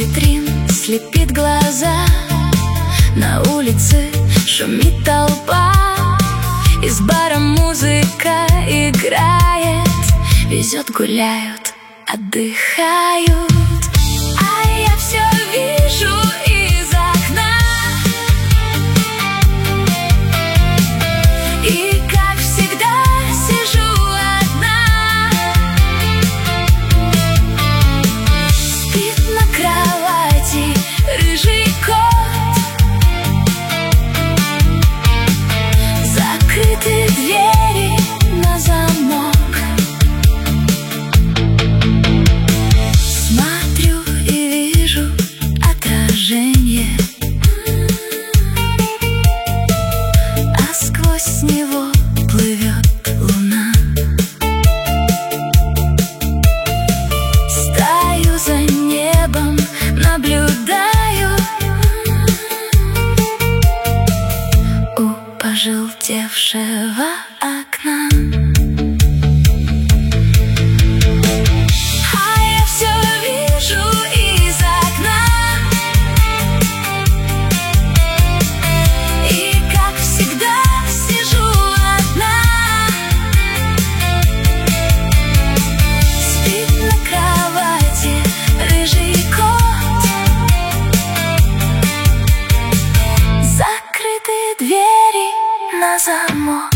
витрин слепит глаза. На улице шумит толпа, из бара музыка играет. Везет, гуляют, отдыхают. А я все вижу из окна, и как всегда сижу одна. Спит на кровати рыжий кот, закрыты двери на замок. Смотрю и вижу отражение, а сквозь него плывет луна. Стою за небом, наблюдаю у пожелтевшего окна. А я все вижу из окна, и как всегда сижу одна. Спит на кровати рыжий кот, закрыты двери на замок.